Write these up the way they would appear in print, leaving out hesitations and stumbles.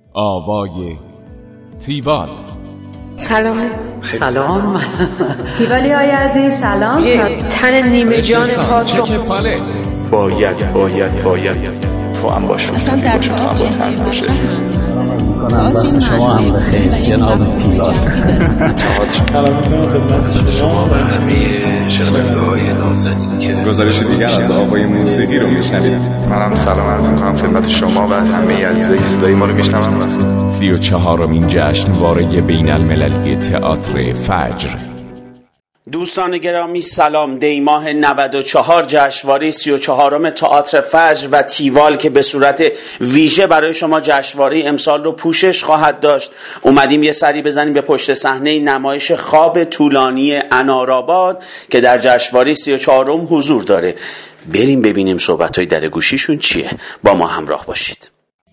آوای تیوال. سلام. تیوالی های عزیز سلام. تن نیمه جان تئاتر باید تو هم باش. اصلا در تئاتر باشه. وقت شما هم بخیر جناب تیوال. سلام میکنم خدمت شما و همه شنونده‌های نازنین که گزارش دیگر از آوای موسیقی رو میشنوید. منم سلام عرض میکنم خدمت شما و همه عزیزای صدای ما رو میشنون. 34مین جشنواره بین المللی تئاتر فجر. دوستان گرامی سلام. دی ماه 94 جشنواره 34م تئاتر فجر و تیوال که به صورت ویژه برای شما جشنواره امسال رو پوشش خواهد داشت، اومدیم یه سری بزنیم به پشت صحنه نمایش خواب طولانی انارآباد که در جشنواره 34م حضور داره. بریم ببینیم صحبت‌های در گوشیشون چیه. با ما همراه باشید.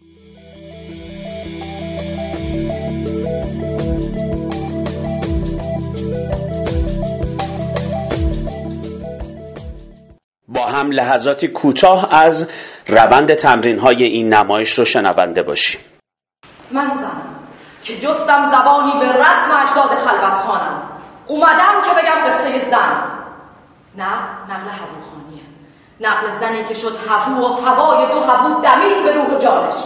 با هم لحظاتی کوتاه از روند تمرین‌های این نمایش رو شنونده باشیم. من زنم که جستم زبانی به رسم اجداد خلوتخانم، اومدم که بگم قصه زن. نقل هووخانیه، نقل زنی که شد هوو و هوای دو هوو دمید به روح و جانش.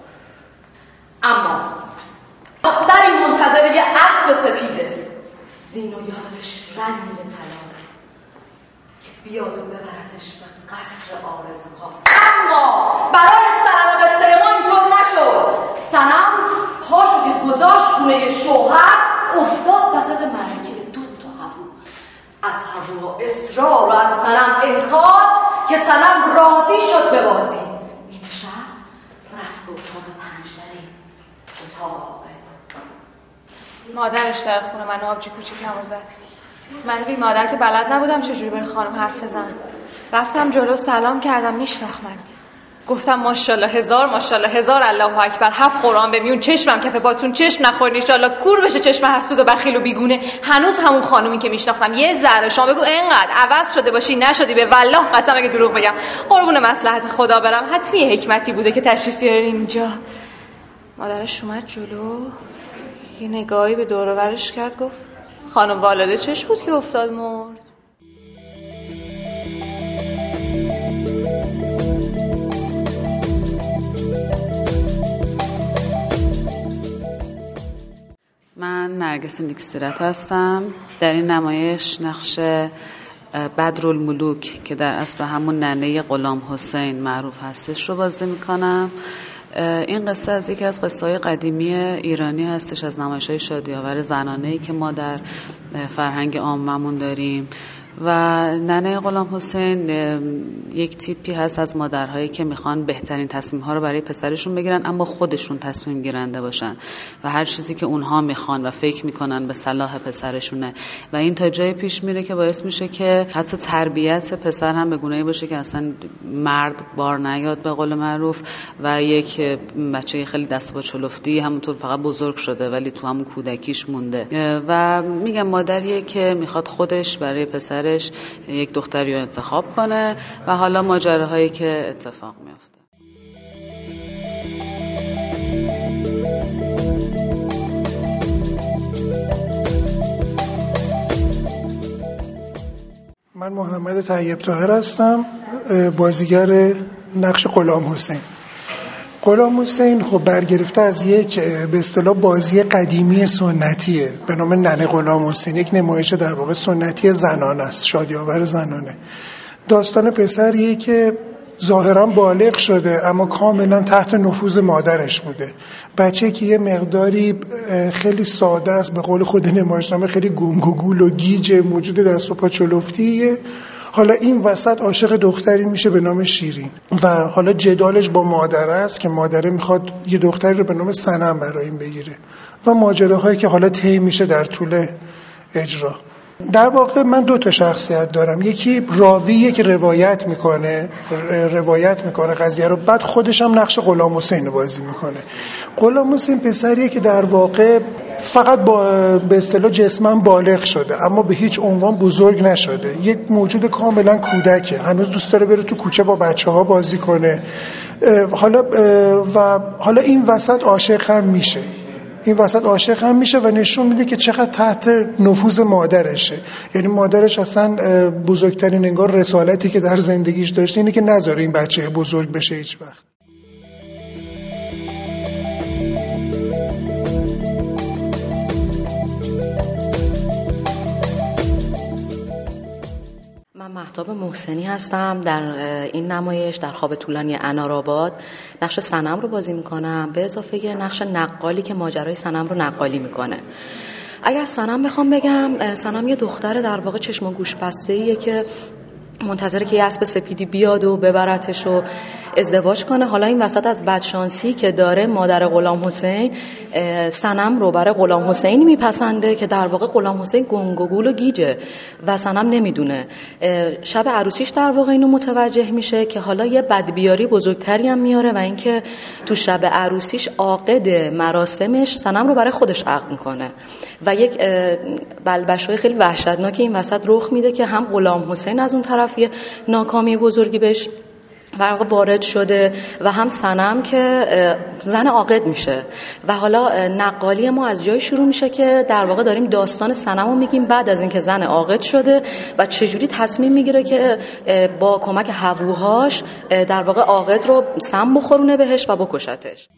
اما دختری منتظر یه اسب سپیده، زین و یالش رنگ طلا، بیاد و ببرتش به قصر آرزوها. اما برای صنم قصه ما اینطور نشد. صنم پاشو که گذاشت خونه شوهر، افتاد وسط معرکه دو تا هوو. از هوو اصرار و از صنم انکار که صنم راضی شد به بازی. نیمه شب رفت به اتاق پنجدری، اتاق عاقد. مادرش در خونه من آبجی کوچیکمو زد. من بی مادر که بلد نبودم چجوری با این خانم حرف بزنم. رفتم جلو سلام کردم، میشناخت منو. گفتم ماشاءالله هزار الله اکبر، 7 قرآن به میون چشمم کف باتون چشم نخورین ان شاءالله کور بشه چشم حسود و بخیل و بیگونه. هنوز همون خانومی که میشناختم. یه ذره شما بگو اینقدر عوض شده باشی نشدی، به والله قسم اگه دروغ بگم قربون مصلحت خدا برم حتمی حکمتی بوده که تشریف بیارین اینجا. مادرش اومد جلو، یه نگاهی به دور و برش کرد، گفت خانم والده چش بود که افتاد مرد. من نرگس نیکسیرت هستم. در این نمایش نقش بدرالملوک که در اصل همون ننه غلام حسین معروف هستش رو بازی میکنم. این قصه از یکی از قصه‌های قدیمی ایرانی هستش، از نمایش‌های شادی‌آور زنانه‌ای که ما در فرهنگ عاممون داریم. و ننه غلام حسین یک تیپی هست از مادرهایی که میخوان بهترین تصمیم‌ها رو برای پسرشون بگیرن اما خودشون تصمیم گیرنده باشن و هر چیزی که اونها میخوان و فکر میکنن به صلاح پسرشونه و این تا جای پیش میره که باعث میشه که حتی تربیت پسر هم به گونه‌ای باشه که اصلا مرد بار نیاد به قول معروف و یک بچه خیلی دست با چلفتی همونطور فقط بزرگ شده ولی تو همون کودکیش مونده. و میگم مادریه که میخواد خودش برای پسر یک دختری رو انتخاب کنه و حالا ماجراهایی که اتفاق میفته. من محمد طیب طاهر هستم، بازیگر نقش غلام حسین. غلام حسین خب برگرفته از یک به اصطلاح بازی قدیمی سنتیه به نام ننه غلام حسین، یک نمایش در واقع سنتی زنانه است، شادی‌آور زنانه. داستان پسریه که ظاهرا بالغ شده اما کاملا تحت نفوذ مادرش بوده. بچه که یه مقداری خیلی ساده است، به قول خود نمایشنامه خیلی گنگ و گول و گیج، موجود دست و پا چلفتیه. حالا این وسط عاشق دختری میشه به نام شیرین و حالا جدالش با مادر است که مادره میخواد یه دختری رو به نام صنم برای این بگیره و ماجراهایی که حالا طی میشه در طول اجرا. در واقع من 2 شخصیت دارم، یکی راویه که روایت میکنه قضیه رو، بعد خودش هم نقش غلام حسین رو بازی میکنه. غلام حسین پسریه که در واقع فقط به اصطلاح جسماً بالغ شده اما به هیچ عنوان بزرگ نشده، یک موجود کاملا کودکه، هنوز دوست داره بره تو کوچه با بچه‌ها بازی کنه حالا این وسط عاشق هم میشه و نشون میده که چقدر تحت نفوذ مادرشه. یعنی مادرش اصلا بزرگترین انگار رسالتی که در زندگیش داشته اینه که نذاره این بچه بزرگ بشه هیچ وقت. من مهتاب محسنی هستم. در این نمایش در خواب طولانی انارآباد نقش صنم رو بازی میکنم، به اضافه نقش نقالی که ماجرای صنم رو نقالی میکنه. اگر از صنم بخوام بگم، صنم یه دختر در واقع چشم و گوش بسته‌ایه که منتظره که یه اسب سپیدی بیاد و ببرتش و ازدواج کنه. حالا این وسط از بدشانسی که داره، مادر غلام حسین صنم رو برای غلام حسینی میپسنده که در واقع غلام حسین گنگ و گول و گیجه و صنم نمیدونه. شب عروسیش در واقع اینو متوجه میشه که حالا یه بدبیاری بزرگتری هم میاره و اینکه تو شب عروسیش عاقد مراسمش صنم رو برای خودش عقد میکنه و یک بلبشوی خیلی وحشتناکی این وسط رخ میده که هم غلام حسین از اون طرف یه ناکامی بزرگی بهش وارد شده و هم صنم که زن عاقد میشه. و حالا نقالی ما از جای شروع میشه که در واقع داریم داستان صنم رو میگیم بعد از اینکه زن عاقد شده و چجوری تصمیم میگیره که با کمک هووهاش در واقع عاقد رو سم بخورونه بهش و بکشتش.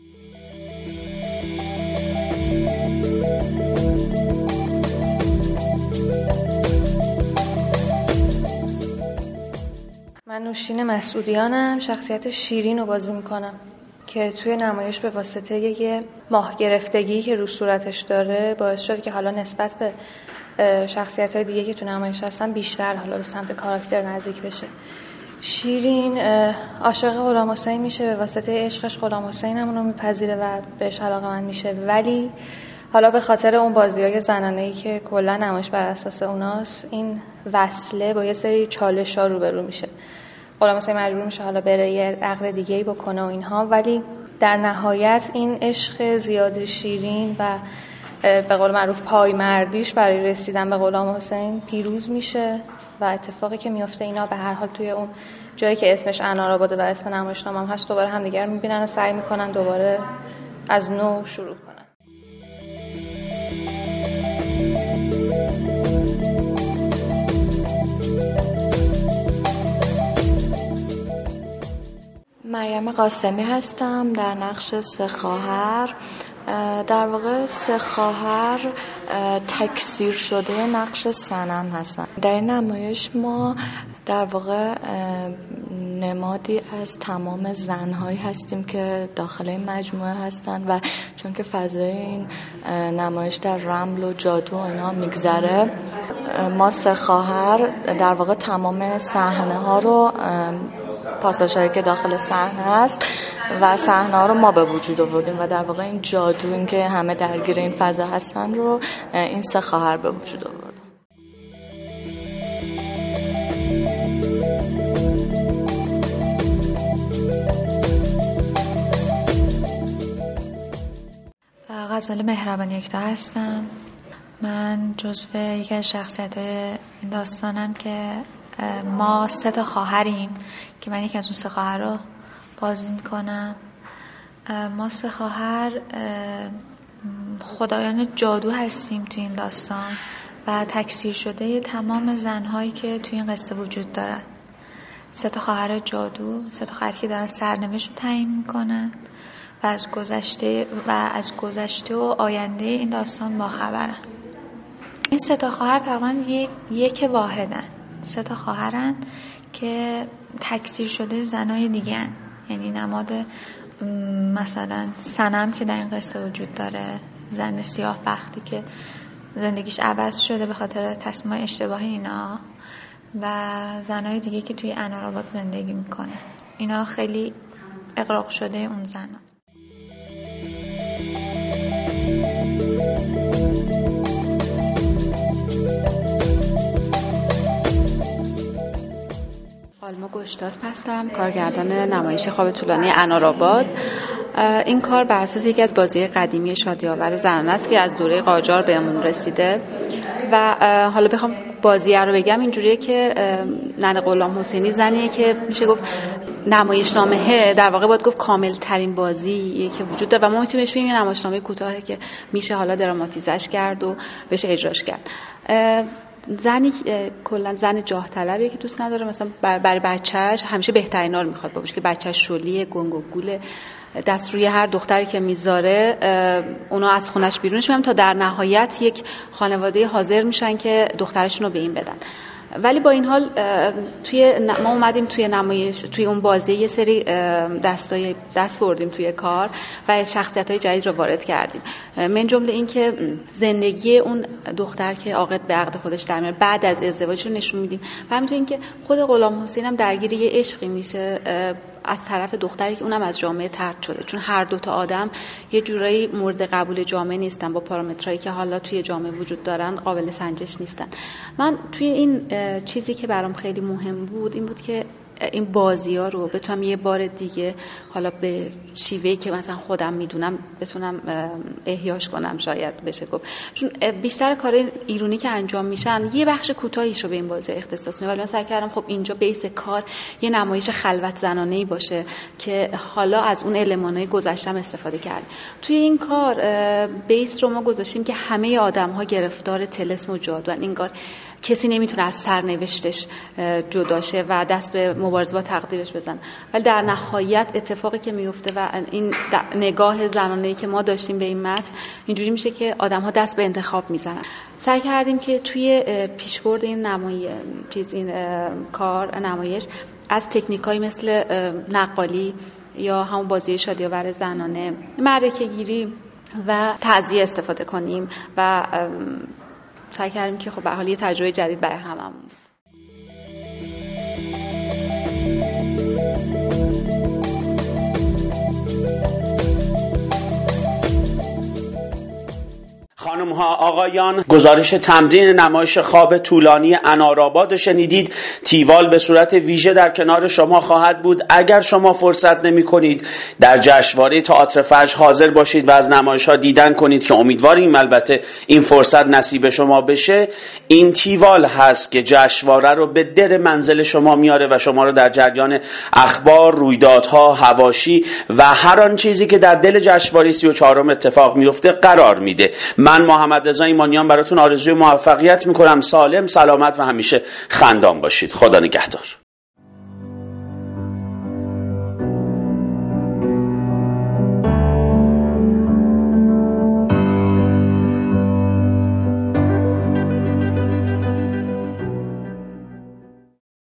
من نوشین مسعودیانم، شخصیت شیرین رو بازی میکنم که توی نمایش به واسطه یه ماه گرفتگی که رو صورتش داره باعث شد که حالا نسبت به شخصیت‌های دیگه که تو نمایش هستن بیشتر حالا به سمت کاراکتر نزدیک بشه. شیرین عاشق غلام حسین میشه، به واسطه عشقش غلام حسین هم اونو میپذیره و بهش علاقه‌مند میشه، ولی حالا به خاطر اون بازی‌های زنانه‌ای که کلا نمایش بر اساس اوناست، این وصله با یه سری چالش‌ها روبرو میشه. غلام حسین مجبور میشه حالا بره یه عقد دیگه‌ای بکنه و اینها، ولی در نهایت این عشق زیاد شیرین و به قول معروف پایمردیش برای رسیدن به غلام حسین پیروز میشه و اتفاقی که میفته اینا به هر حال توی اون جایی که اسمش انارآباده و اسم نمایشنامه هم هست دوباره همدیگر رو میبینن و سعی میکنن دوباره از نو شروع کنن. مریم قاسمی هستم در نقش سه خواهر. در واقع سه خواهر تکثیر شده نقش صنم هستن. در این نمایش ما در واقع نمادی از تمام زنهایی هستیم که داخل این مجموعه هستن و چون که فضای این نمایش در رمل و جادو و اینا میگذره، ما سه خواهر در واقع تمام صحنه ها رو، پاساژهایی که داخل صحنه هست و صحنه ها رو ما به وجود آوردیم و در واقع این جادو، این که همه درگیر این فضا هستن رو این سه خواهر به وجود آوردن. غزاله مهربان یکتا هستم. من جزو یکی از شخصیت این داستانم که ما سه تا خواهریم که من یکی از اون سه خواهر رو بازی میکنم. ما سه خواهر خدایان جادو هستیم تو این داستان و تکثیر شده تمام زنهایی که تو این قصه وجود دارن. سه تا خواهر جادو، سه تا خواهر که دارن سرنوشت رو تعیین میکنن و از گذشته و آینده این داستان باخبرن. این سه تا خواهر تقریبا یک واحدن. سه تا خواهرن که تکثیر شده زنای دیگه هن. یعنی نماد مثلا صنم که در این قصه وجود داره، زن سیاه بختی که زندگیش عوض شده به خاطر تصمیم‌های اشتباهی اینا، و زنای دیگه که توی انارآباد زندگی میکنن. اینا خیلی اغراق شده اون زنان. آلما گشتاسب هستم، کارگردان نمایش خواب طولانی انارآباد. این کار بر اساس یکی از بازی قدیمی شادی‌آور زنانه است که از دوره قاجار بهمون رسیده و حالا بخوام بازی رو بگم اینجوریه که ننه غلام حسینی زنیه که میشه گفت نمایشنامه در واقع باید گفت کامل ترین بازی که وجود داره و ما میتونیم بهش بگیم نمایشنامه کوتاهی که میشه حالا دراماتیزش کرد و بهش اجراش کرد. زنی کلا زن جاه طلبیه که دوست نداره مثلا برای بچه‌اش همیشه بهترینا رو میخواد باشه، که بچه‌اش شلیه، گنگ و گوله، دست روی هر دختری که میذاره اونا از خونش بیرونش میان تا در نهایت یک خانواده حاضر میشن که دخترشون رو به این بدن. ولی با این حال ما اومدیم توی نمایش، توی اون بازی یه سری دست بردیم توی کار و شخصیت‌های جدید رو وارد کردیم. من جمله این که زندگی اون دختر که عاقد به عقد خودش در میاره بعد از ازدواج رو نشون میدیم و همینطور این که خود غلام حسین هم درگیر یه عشقی میشه از طرف دختری که اونم از جامعه طرد شده، چون هر دو تا آدم یه جورایی مورد قبول جامعه نیستن، با پارامترایی که حالا توی جامعه وجود دارن قابل سنجش نیستن. من توی این چیزی که برام خیلی مهم بود این بود که این بازی‌ها رو بتونم یه بار دیگه حالا به شیوهی که مثلا خودم میدونم بتونم احیاش کنم، شاید بشه گفت، چون بیشتر کار ایرونی که انجام میشن یه بخش کوتاهیشو به این بازی اختصاص میدم، ولی من سعی کردم خب اینجا بیس کار یه نمایش خلوت زنانه‌ای باشه که حالا از اون المان‌های گذشتم استفاده کردیم. توی این کار بیس رو ما گذاشتیم که همه آدم‌ها گرفتار طلسم و جادو، انگار کسی نمیتونه از سرنوشتش جدا شه و دست به مبارزه با تقدیرش بزن، ولی در نهایت اتفاقی که میفته و این نگاه زنانه‌ای که ما داشتیم به این متن اینجوری میشه که آدم‌ها دست به انتخاب میزنن. سعی کردیم که توی پیشبرد این نمایش از تکنیکایی مثل نقالی یا همون بازی شادی‌آور زنانه، معرکه‌گیری و تعزیه استفاده کنیم و سعی کردیم که خب به حال یه تجربه جدید برای هممون. خانم ها، آقایان، گزارش تمرین نمایش خواب طولانی انارآباد شنیدید. تیوال به صورت ویژه در کنار شما خواهد بود. اگر شما فرصت نمی کنید در جشنواره تئاتر فجر حاضر باشید و از نمایش ها دیدن کنید که امیدواریم البته این فرصت نصیب شما بشه، این تیوال هست که جشنواره رو به در منزل شما میاره و شما رو در جریان اخبار، رویدادها، حواشی و هر آن چیزی که در دل جشنواره 34 اتفاق میفته قرار میده. من محمد رضا ایمانیان براتون آرزوی موفقیت میکنم. سالم، سلامت و همیشه خندان باشید. خدا نگهدار.